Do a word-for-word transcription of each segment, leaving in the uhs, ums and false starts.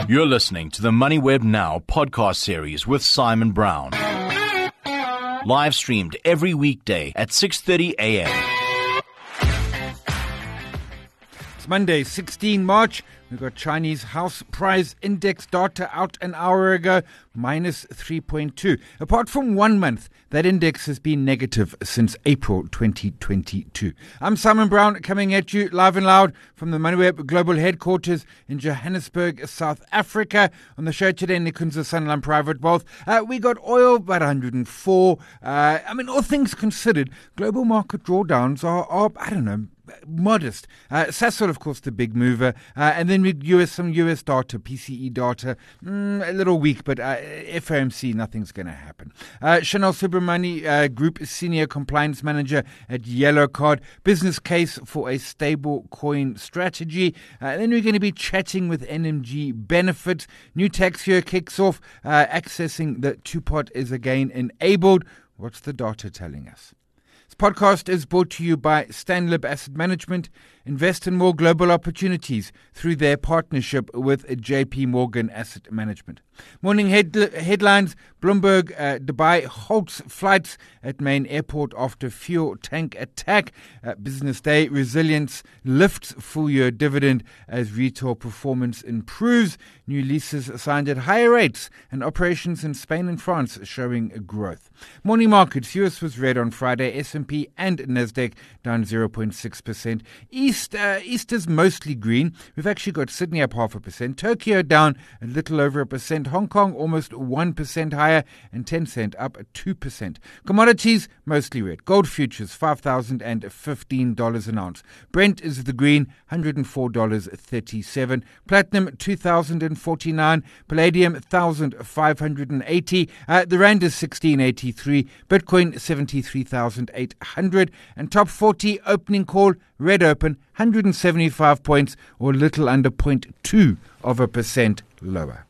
You're listening to the MoneyWeb Now podcast series with Simon Brown. Live streamed every weekday at six thirty a.m. It's Monday, the sixteenth of March. We've got Chinese house price index data out an hour ago, minus three point two. Apart from one month, that index has been negative since April twenty twenty-two. I'm Simon Brown, coming at you live and loud from the MoneyWeb Global Headquarters in Johannesburg, South Africa. On the show today, Nikunza Sanlam Private Wealth. Uh, we got oil about one hundred four. Uh, I mean, all things considered, global market drawdowns are, are I don't know, modest. Uh, Sasol, of course, the big mover. Uh, and then we U S some U S data, P C E data, mm, a little weak, but uh, F O M C, nothing's going to happen. Uh, Chanel Subramani, uh, Group Senior Compliance Manager at Yellow Card, business case for a stable coin strategy. Uh, and then we're going to be chatting with N M G Benefits. New tax year kicks off. Uh, accessing the two-pot is again enabled. What's the data telling us? This podcast is brought to you by Stanlib Asset Management. Invest in more global opportunities through their partnership with J P Morgan Asset Management. Morning head- headlines. Bloomberg, uh, Dubai halts flights at main airport after fuel tank attack. Uh, business day, resilience lifts full-year dividend as retail performance improves. New leases signed at higher rates and operations in Spain and France showing growth. Morning markets. U S was red on Friday. S and P and Nasdaq down zero point six percent. East, uh, East is mostly green. We've actually got Sydney up half a percent. Tokyo down a little over a percent. Hong Kong almost one percent higher, and Tencent up two percent. Commodities mostly red. Gold futures five thousand fifteen dollars an ounce. Brent is the green, one hundred four dollars and thirty-seven cents. Platinum two thousand forty-nine dollars. Palladium one thousand five hundred eighty dollars. Uh, the Rand is sixteen eighty-three. Bitcoin seventy-three thousand eight hundred dollars. And top forty opening call, red open, one hundred seventy-five points, or little under zero point two of a percent lower.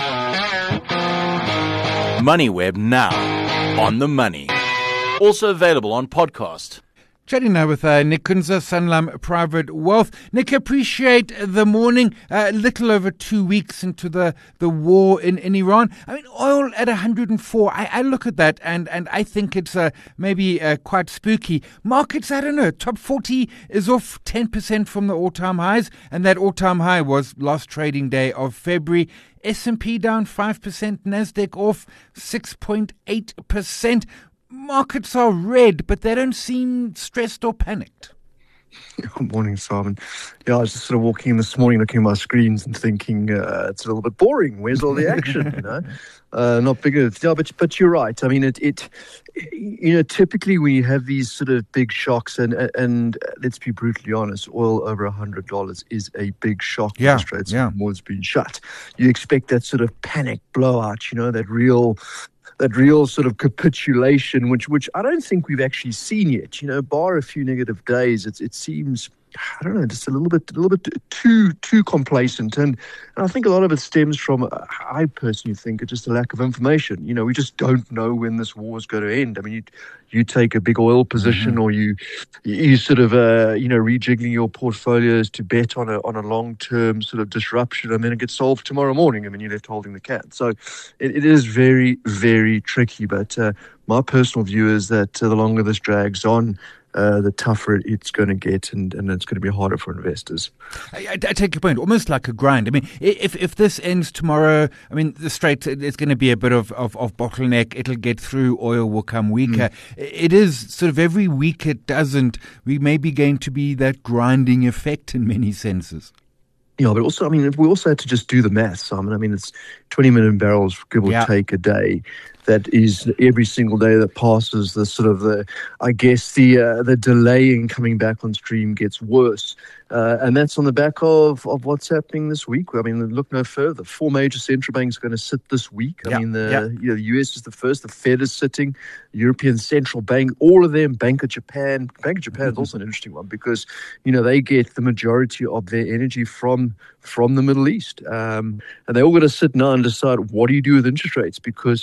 MoneyWeb Now, on the money. Also available on podcast. Chatting now with uh, Nikunza Sanlam Private Wealth. Nick, appreciate the morning. A uh, little over two weeks into the, the war in, in Iran. I mean, oil at one hundred four. I, I look at that and, and I think it's uh, maybe uh, quite spooky. Markets, I don't know, top forty is off ten percent from the all-time highs. And that all-time high was last trading day of February. S and P down five percent. Nasdaq off six point eight percent. Markets are red, but they don't seem stressed or panicked. Good morning, Simon. Yeah, I was just sort of walking in this morning, looking at my screens and thinking uh, it's a little bit boring. Where's all the action? You know, uh, not bigger. Yeah, but but you're right. I mean, it it you know, typically when you have these sort of big shocks, and and let's be brutally honest, oil over a hundred dollars is a big shock. Yeah, the Straits yeah. of Hormuz been shut. You expect that sort of panic blowout. You know, that real. That real sort of capitulation, which which I don't think we've actually seen yet. You know, bar a few negative days, it it seems, I don't know, just a little bit, a little bit too too complacent, and, and I think a lot of it stems from, I personally think, just a lack of information. You know, we just don't know when this war is going to end. I mean, you you take a big oil position, mm-hmm. or you you sort of uh, you know rejiggling your portfolios to bet on a on a long term sort of disruption, and then it gets solved tomorrow morning. I mean, you're left holding the cat. So it, it is very very tricky. But uh, my personal view is that uh, the longer this drags on, Uh, the tougher it's going to get, and, and it's going to be harder for investors. I, I, I take your point, almost like a grind. I mean, if if this ends tomorrow, I mean, the Strait, there's going to be a bit of, of, of bottleneck. It'll get through. Oil will come weaker. Mm. It is sort of every week it doesn't, we may be going to be that grinding effect in many senses. Yeah, but also, I mean, we also had to just do the math, Simon. I mean, it's twenty million barrels, give or yeah. take, a day. That is every single day that passes, the sort of the, I guess, the uh, the delay in coming back on stream gets worse. Uh, and that's on the back of, of what's happening this week. I mean, look no further. Four major central banks are going to sit this week. I yeah, mean, the, yeah. you know, the U S is the first. The Fed is sitting. The European Central Bank, all of them. Bank of Japan. Bank of Japan mm-hmm. is also an interesting one because, you know, they get the majority of their energy from from the Middle East. Um, and they all got to sit now and decide, what do you do with interest rates? Because if oil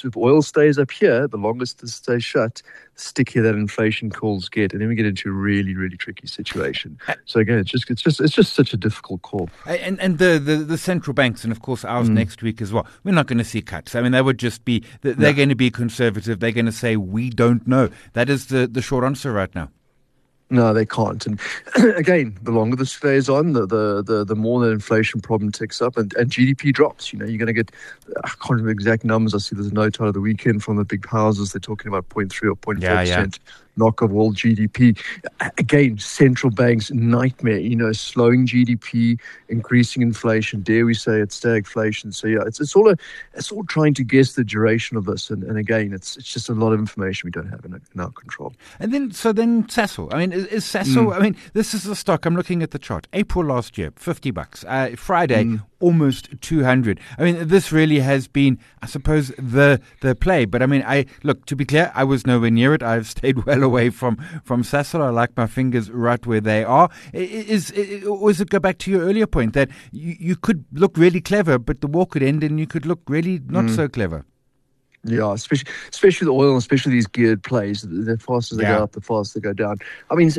stays up here, the longest it stays shut, the stickier that inflation calls get, and then we get into a really, really tricky situation. So again, it's just it's just it's just such a difficult call. And and the, the, the central banks, and of course ours mm. next week as well. We're not going to see cuts. I mean, they would just be they're no. going to be conservative. They're going to say we don't know. That is the, the short answer right now. No, they can't. And again, the longer this stays on, the the the, the more the inflation problem ticks up and, and G D P drops. You know, you're going to get, I can't remember exact numbers. I see there's a note out of the weekend from the big houses. They're talking about zero point three or zero point four percent. Yeah, yeah. Knock of world G D P. Again, central banks' nightmare, you know, slowing G D P, increasing inflation. Dare we say it's stagflation. So yeah, it's it's all a, it's all trying to guess the duration of this. And, and again, it's it's just a lot of information we don't have in, in our control. And then, so then Sasol. I mean, is, is Sasol, mm. I mean, this is the stock. I'm looking at the chart. April last year, fifty bucks. Uh, Friday, mm. almost two hundred. I mean, this really has been, I suppose, the the play. But I mean, I look, to be clear, I was nowhere near it. I've stayed well away from, from Sasol. I like my fingers right where they are. Is, is, or does it go back to your earlier point that you, you could look really clever, but the war could end and you could look really not mm. so clever? Yeah, especially especially the oil, especially these geared plays. The faster they yeah. go up, the faster they go down. I mean,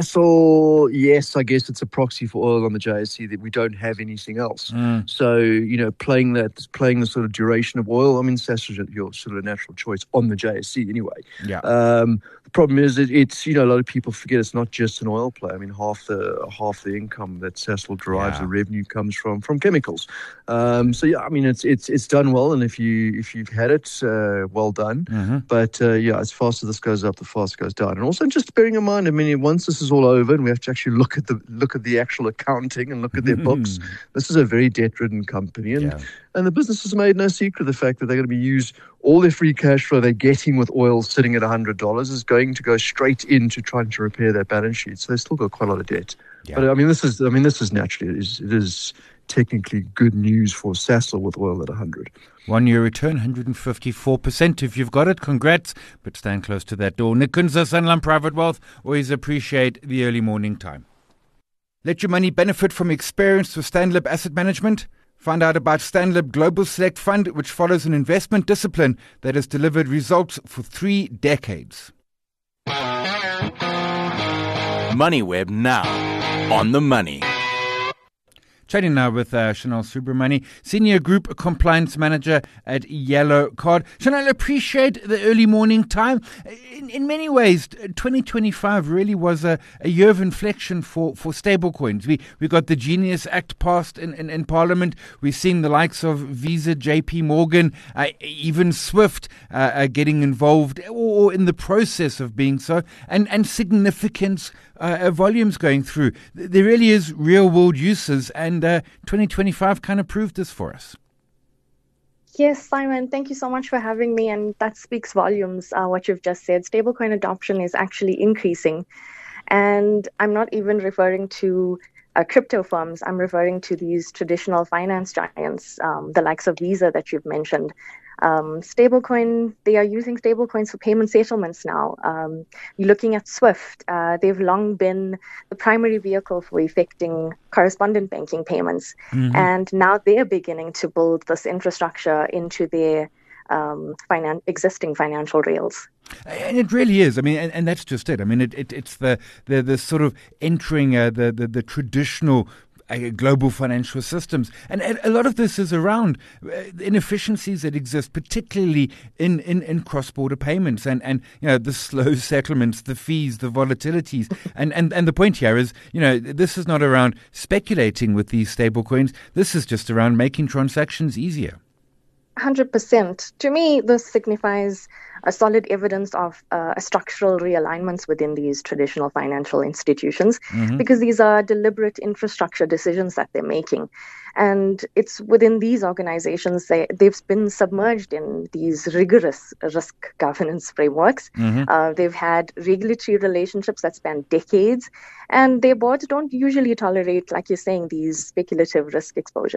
Sasol, yes, I guess it's a proxy for oil on the J S E that we don't have anything else. Mm. So, you know, playing that, playing the sort of duration of oil, I mean, Sasol is your sort of natural choice on the J S E anyway. Yeah. Um, the problem is that it's, you know, a lot of people forget it's not just an oil play. I mean, half the half the income that Sasol derives, yeah. the revenue comes from from chemicals. Um, so yeah, I mean, it's it's it's done well, and if you if you've had it. Uh, well done. Mm-hmm. But uh, yeah, as fast as this goes up, the faster it goes down. And also just bearing in mind, I mean, once this is all over and we have to actually look at the look at the actual accounting and look at their books, this is a very debt-ridden company. And yeah. and the business has made no secret of the fact that they're going to be used, all their free cash flow they're getting with oil sitting at one hundred dollars is going to go straight into trying to repair that balance sheet. So they've still got quite a lot of debt. Yeah. But I mean, this is I mean, this is naturally, it is, it is technically good news for Sasol with oil at one hundred. One-year return, one hundred fifty-four percent. If you've got it, congrats, but stand close to that door. Nick Kunze, Sanlam Private Wealth, always appreciate the early morning time. Let your money benefit from experience with Stanlib Asset Management. Find out about Stanlib Global Select Fund, which follows an investment discipline that has delivered results for three decades. MoneyWeb now, on the money. Chatting now with uh, Chanel Subramani, Senior Group Compliance Manager at Yellow Card. Chanel, appreciate the early morning time. In, in many ways, twenty twenty-five really was a, a year of inflection for, for stablecoins. We we got the Genius Act passed in, in, in Parliament. We've seen the likes of Visa, J P Morgan, uh, even SWIFT uh, uh, getting involved or in the process of being so, and, and significant uh, volumes going through. There really is real-world uses, and uh, twenty twenty-five kind of proved this for us. Yes, Simon, thank you so much for having me. And that speaks volumes, uh, what you've just said. Stablecoin adoption is actually increasing. And I'm not even referring to uh, crypto firms. I'm referring to these traditional finance giants, um, the likes of Visa that you've mentioned. Um, stablecoin, they are using stablecoins for payment settlements now. Um, you're looking at SWIFT. Uh, they've long been the primary vehicle for effecting correspondent banking payments. Mm-hmm. And now they're beginning to build this infrastructure into their um, finan- existing financial rails. And it really is. I mean, and, and that's just it. I mean, it, it, it's the, the the sort of entering uh, the, the the traditional Uh, global financial systems. And a lot of this is around uh, inefficiencies that exist, particularly in, in, in cross-border payments and, and, you know, the slow settlements, the fees, the volatilities. and, and, and the point here is, you know, this is not around speculating with these stable coins. This is just around making transactions easier. one hundred percent. To me, this signifies a solid evidence of uh, a structural realignments within these traditional financial institutions, mm-hmm. because these are deliberate infrastructure decisions that they're making. And it's within these organizations, they, they've been submerged in these rigorous risk governance frameworks. Mm-hmm. Uh, they've had regulatory relationships that span decades, and their boards don't usually tolerate, like you're saying, these speculative risk exposures.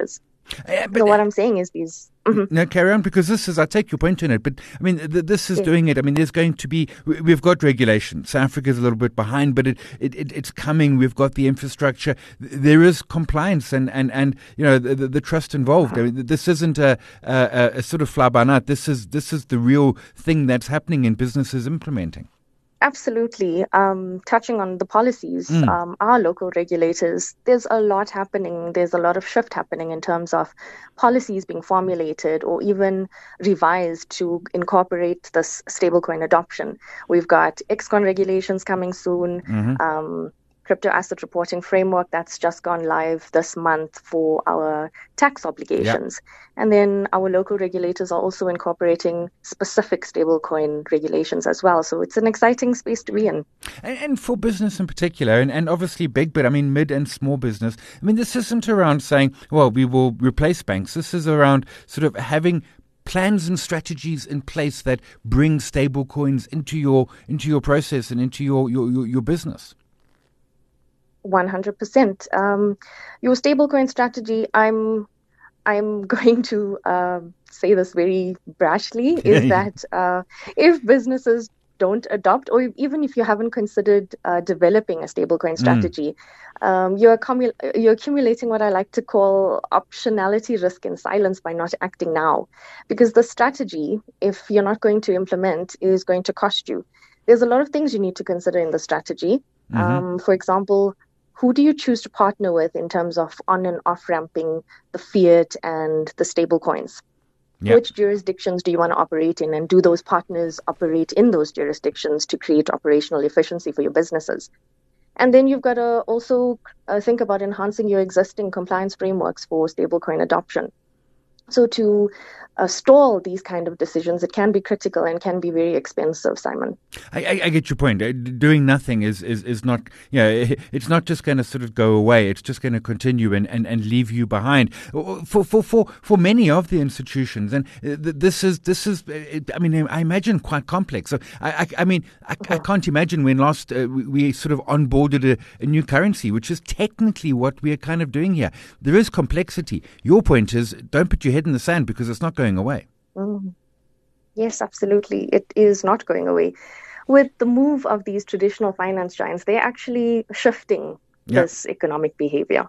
Uh, but, so what I'm saying is these... Mm-hmm. No, carry on, because this is, I take your point in it, but I mean, th- this is yeah. doing it. I mean, there's going to be, we've got regulation. South Africa's a little bit behind, but it, it, it it's coming. We've got the infrastructure. There is compliance and, and, and you know, the, the, the trust involved. I mean, this isn't a, a, a sort of fly by night. This is, this is the real thing that's happening in businesses implementing. Absolutely. Um, touching on the policies, mm. um, our local regulators, there's a lot happening. There's a lot of shift happening in terms of policies being formulated or even revised to incorporate this stablecoin adoption. We've got X CON regulations coming soon. Mm-hmm. Um, crypto asset reporting framework that's just gone live this month for our tax obligations. Yep. And then our local regulators are also incorporating specific stablecoin regulations as well. So it's an exciting space to be in. And, and for business in particular, and, and obviously big, but I mean mid and small business, I mean, this isn't around saying, well, we will replace banks. This is around sort of having plans and strategies in place that bring stablecoins into your into your process and into your your, your, your business. one hundred percent. Um, your stablecoin strategy, I'm I'm going to uh, say this very brashly, is that uh, if businesses don't adopt, or even if you haven't considered uh, developing a stablecoin strategy, mm. um, you're, accumu- you're accumulating what I like to call optionality risk in silence by not acting now. Because the strategy, if you're not going to implement, is going to cost you. There's a lot of things you need to consider in the strategy. Mm-hmm. Um, for example, who do you choose to partner with in terms of on and off ramping the fiat and the stable coins? Yep. Which jurisdictions do you want to operate in, and do those partners operate in those jurisdictions to create operational efficiency for your businesses? And then you've got to also uh, think about enhancing your existing compliance frameworks for stablecoin adoption. So to uh, stall these kind of decisions, it can be critical and can be very expensive, Simon. I, I, I get your point. Doing nothing is, is, is not, you know, it's not just going to sort of go away. It's just going to continue and, and, and leave you behind. For, for, for, for many of the institutions, and this is, this is, I mean, I imagine quite complex. So I, I, I mean, I, I can't imagine when last uh, we, we sort of onboarded a, a new currency, which is technically what we are kind of doing here. There is complexity. Your point is, don't put your head in the sand, because it's not going away. Mm. Yes, absolutely. It is not going away. With the move of these traditional finance giants, they're actually shifting yep. this economic behavior.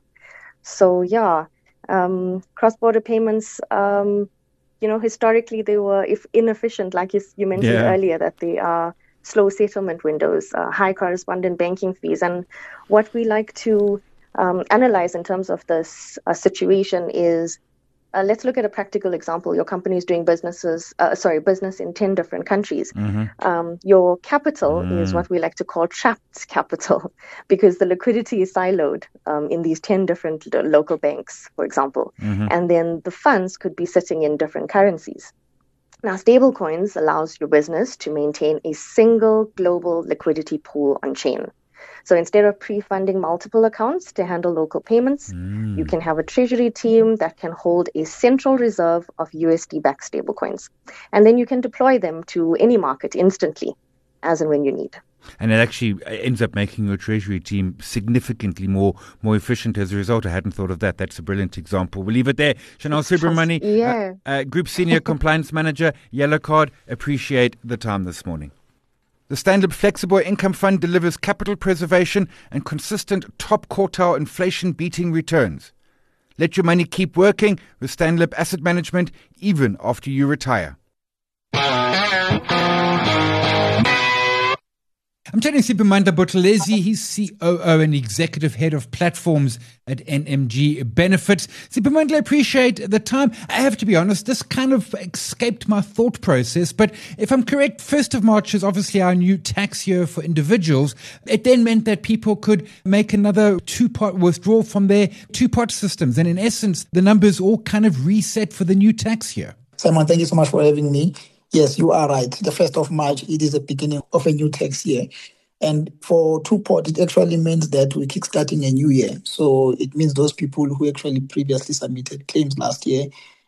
So, yeah, um, cross-border payments, um, you know, historically they were if inefficient, like you, you mentioned yeah. earlier, that they are slow settlement windows, uh, high correspondent banking fees. And what we like to um, analyze in terms of this uh, situation is, Uh, let's look at a practical example. Your company is doing businesses, uh, sorry, business in ten different countries. Mm-hmm. Um, your capital mm. is what we like to call trapped capital, because the liquidity is siloed um, in these ten different uh, local banks, for example. Mm-hmm. And then the funds could be sitting in different currencies. Now, stablecoins allows your business to maintain a single global liquidity pool on chain. So instead of pre-funding multiple accounts to handle local payments, mm. you can have a treasury team that can hold a central reserve of U S D-backed stablecoins. And then you can deploy them to any market instantly, as and when you need. And it actually ends up making your treasury team significantly more more efficient as a result. I hadn't thought of that. That's a brilliant example. We'll leave it there. Chanel Subramani, yeah. uh, uh, Group Senior Compliance Manager, Yellow Card. Appreciate the time this morning. The Standard Flexible Income Fund delivers capital preservation and consistent top quartile inflation-beating returns. Let your money keep working with Stanlib Asset Management even after you retire. I'm chatting to Siphamandla Buthelezi. He's C O O and Executive Head of Platforms at N M G Benefits. Siphamandla, I appreciate the time. I have to be honest, this kind of escaped my thought process. But if I'm correct, first of March is obviously our new tax year for individuals. It then meant that people could make another two-part withdrawal from their two-part systems. And in essence, the numbers all kind of reset for the new tax year. Simon, thank you so much for having me. Yes, you are right. The first of March, it is the beginning of a new tax year. And for two-pot, it actually means that we're kickstarting a new year. So it means those people who actually previously submitted claims last year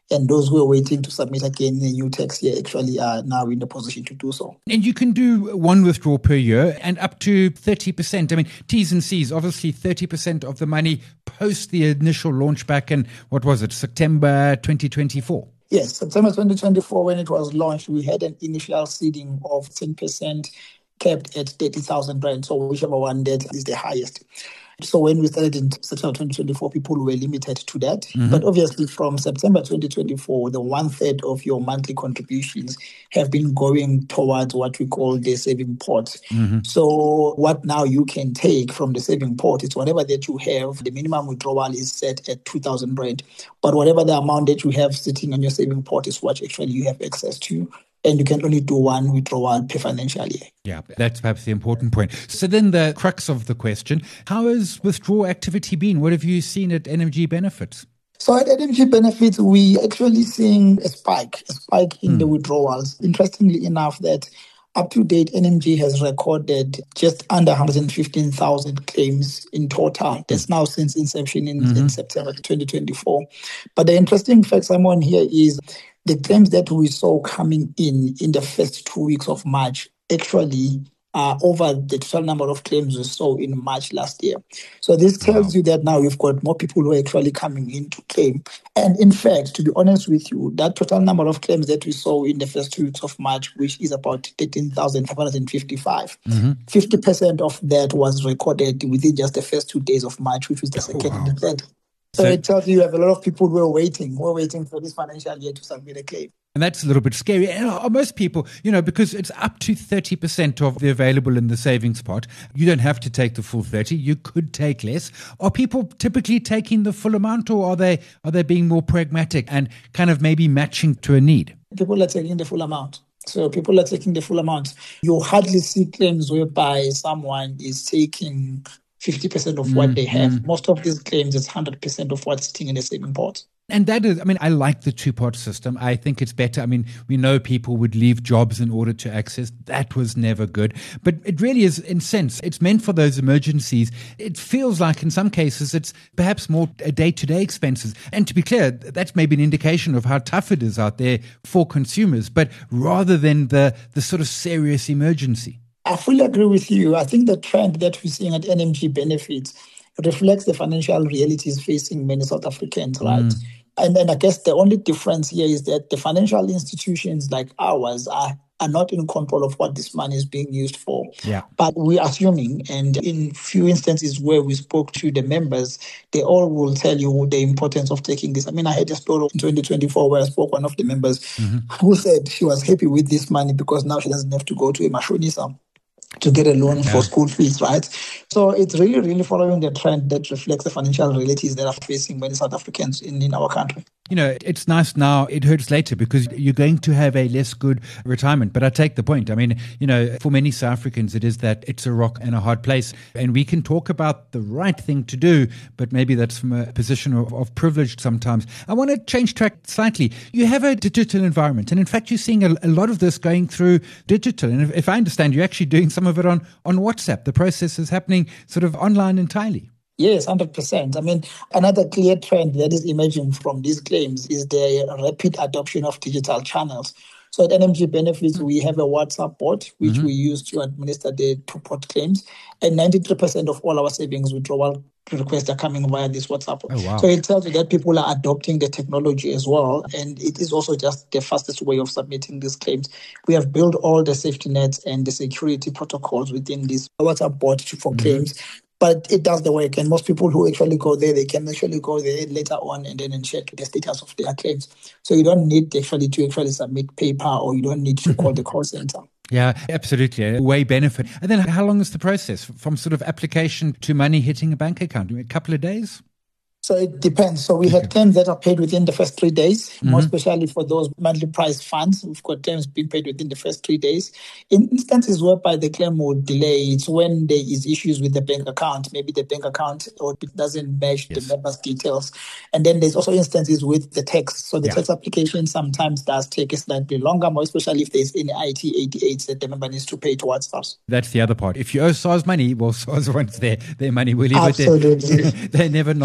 And those who are waiting to submit again in a new tax year actually are now in the position to do so. And you can do one withdrawal per year and up to thirty percent. I mean, T's and C's, obviously thirty percent of the money post the initial launch back in, what was it, September twenty twenty-four? Yes, September twenty twenty-four, when it was launched, we had an initial seeding of ten percent capped at thirty thousand rand, so whichever one that is the highest. So when we started in September twenty twenty-four, people were limited to that. Mm-hmm. But obviously from September twenty twenty-four, the one-third of your monthly contributions have been going towards what we call the saving pot. Mm-hmm. So what now you can take from the saving pot is whatever that you have. The minimum withdrawal is set at two thousand rand. But whatever the amount that you have sitting on your saving pot is what actually you have access to. And you can only do one withdrawal per financial year. Yeah, that's perhaps the important point. So then the crux of the question, how has withdrawal activity been? What have you seen at N M G Benefits? So at N M G Benefits, we actually seeing a spike, a spike in mm. the withdrawals. Interestingly enough, that up to date, N M G has recorded just under one hundred fifteen thousand claims in total. That's now since inception in, mm-hmm. in September twenty twenty-four. But the interesting fact, Simon, here is the claims that we saw coming in in the first two weeks of March actually are over the total number of claims we saw in March last year. So this tells wow. you that now we've got more people who are actually coming in to claim. And in fact, to be honest with you, that total number of claims that we saw in the first two weeks of March, which is about thirteen thousand five hundred fifty-five, mm-hmm. fifty percent of that was recorded within just the first two days of March, which was the second oh, wow. and the third. So, so it tells you you have a lot of people who are waiting, who are waiting for this financial year to submit a claim. And that's a little bit scary. And most people, you know, because it's up to thirty percent of the available in the savings pot. You don't have to take the full thirty. You could take less. Are people typically taking the full amount, or are they are they being more pragmatic and kind of maybe matching to a need? People are taking the full amount. So people are taking the full amount. You hardly see claims whereby someone is taking fifty percent of what mm, they have. Mm. Most of these claims is one hundred percent of what's sitting in the saving pot. And that is, I mean, I like the two-pot system. I think it's better. I mean, we know people would leave jobs in order to access. That was never good. But it really is, in sense, it's meant for those emergencies. It feels like in some cases it's perhaps more day-to-day expenses. And to be clear, that's maybe an indication of how tough it is out there for consumers, but rather than the, the sort of serious emergency. I fully agree with you. I think the trend that we're seeing at N M G Benefits reflects the financial realities facing many South Africans, right? Mm. And then I guess the only difference here is that the financial institutions like ours are, are not in control of what this money is being used for. Yeah. But we're assuming, and in few instances where we spoke to the members, they all will tell you the importance of taking this. I mean, I had a story in twenty twenty-four where I spoke to one of the members mm-hmm. who said she was happy with this money because now she doesn't have to go to a mashonisa to get a loan yeah. for school fees, right? So it's really, really following the trend that reflects the financial realities that are facing many South Africans in, in our country. You know, it's nice now, it hurts later because you're going to have a less good retirement. But I take the point. I mean, you know, for many South Africans, it is that it's a rock and a hard place. And we can talk about the right thing to do, but maybe that's from a position of, of privilege sometimes. I want to change track slightly. You have a digital environment. And in fact, you're seeing a, a lot of this going through digital. And if, if I understand, you're actually doing some of it on, on WhatsApp. The process is happening sort of online entirely. Yes, one hundred percent. I mean, another clear trend that is emerging from these claims is the rapid adoption of digital channels. So at N M G Benefits, we have a WhatsApp bot, which mm-hmm. we use to administer the two-pot claims. And ninety-three percent of all our savings withdrawal requests are coming via this WhatsApp. Oh, wow. So it tells you that people are adopting the technology as well. And it is also just the fastest way of submitting these claims. We have built all the safety nets and the security protocols within this WhatsApp bot for mm-hmm. claims. But it does the work, and most people who actually go there, they can actually go there later on and then check the status of their claims. So you don't need actually to actually submit paper, or you don't need to call the call center. Yeah, absolutely. A way benefit. And then how long is the process from sort of application to money hitting a bank account? A couple of days? So it depends. So we have claims that are paid within the first three days, mm-hmm. more especially for those monthly price funds. We've got claims being paid within the first three days. In instances whereby the claim will delay, it's when there is issues with the bank account. Maybe the bank account or it doesn't match yes. the member's details. And then there's also instances with the tax. So the yeah. tax application sometimes does take a slightly longer, more especially if there's any I T eighty-eights that the member needs to pay towards SARS. That's the other part. If you owe SARS money, well, SARS wants their, their money. We'll leave Absolutely. it there. They never not want their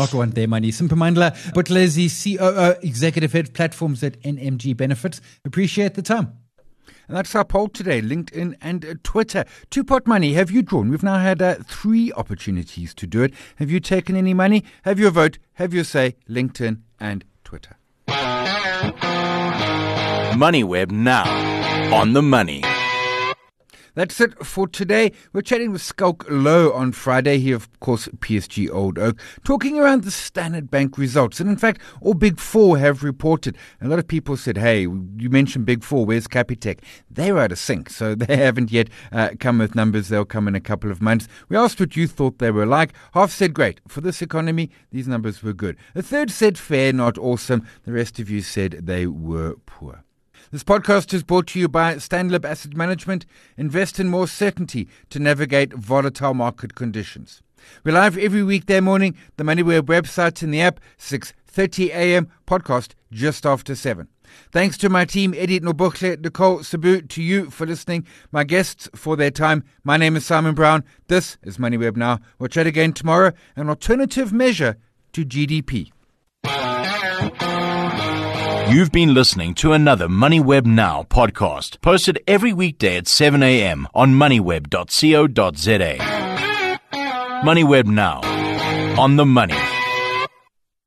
Money. Simpamandla Buthelezi, C O O, Executive Head Platforms at N M G Benefits. Appreciate the time. And that's our poll today, LinkedIn and uh, Twitter. Two-pot money, have you drawn? We've now had uh, three opportunities to do it. Have you taken any money? Have your vote? Have your say? LinkedIn and Twitter. MoneyWeb now, on the money. That's it for today. We're chatting with Skulk Lowe on Friday. He, of course, P S G Old Oak, talking around the Standard Bank results. And in fact, all Big Four have reported. A lot of people said, hey, you mentioned Big Four, where's Capitec? They were out of sync, so they haven't yet uh, come with numbers. They'll come in a couple of months. We asked what you thought they were like. Half said, great. For this economy, these numbers were good. A third said, fair, not awesome. The rest of you said they were poor. This podcast is brought to you by Stanlib Asset Management. Invest in more certainty to navigate volatile market conditions. We're live every weekday morning, the MoneyWeb website and the app, six thirty a.m., podcast just after seven. Thanks to my team, Eddie Nobukhle, Nicole Sabu, to you for listening, my guests for their time. My name is Simon Brown. This is MoneyWeb Now. We'll chat again tomorrow, an alternative measure to G D P. You've been listening to another MoneyWeb Now podcast, posted every weekday at seven a.m. on moneyweb dot co dot za. MoneyWeb Now, on the money.